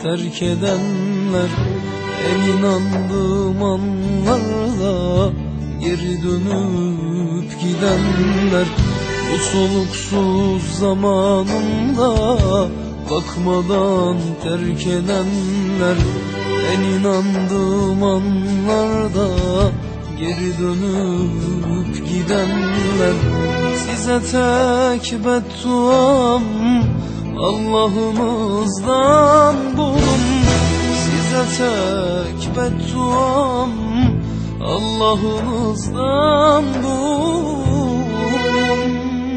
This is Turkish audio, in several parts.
terk edenler, en inandığım anlarla geri dönüp gidenler, bu soluksuz zamanımda bakmadan terk edenler, en inandığım anlarda geri dönüp gidenler. Size tek bedduam Allah'ımızdan bulun, size tek bedduam Allah'ımızdan bulun.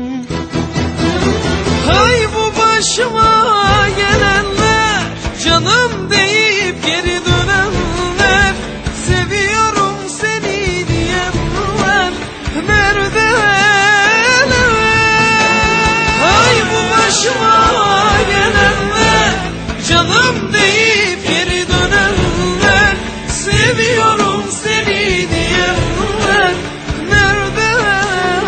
Hay bu başıma gelenler, canım deyip geri dönenler, seviyorum seni diyenler neredeler? Hay bu başıma gelenler, canım deyip geri dönenler, seviyorum seni diyenler neredeler?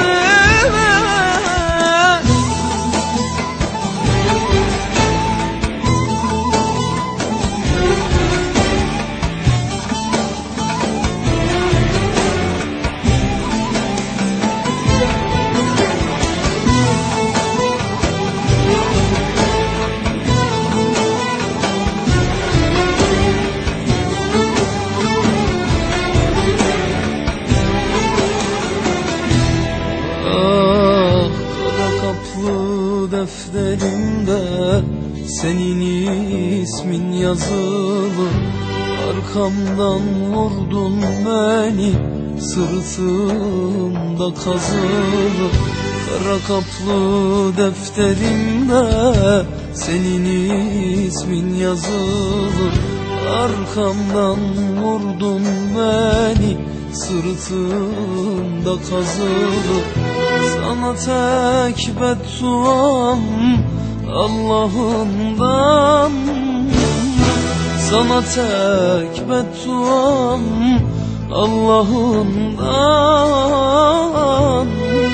Defterimde senin ismin yazılı, arkamdan vurdun beni, sırtımda kazılı. Kara kaplı defterimde senin ismin yazılı, arkamdan vurdun beni, sırtımda kazılı. Sana tek bedduam Allah'ımdan, sana tek bedduam Allah'ımdan.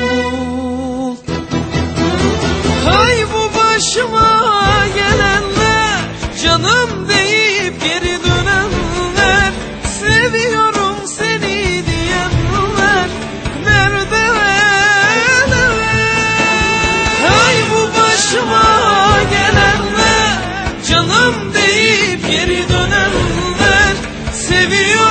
Hay bu başıma gelenler, canım deyip geri dönenler, seviyorum seni diyenler neredeler? Hay bu başıma gelenler, canım deyip geri dönenler, seviyorum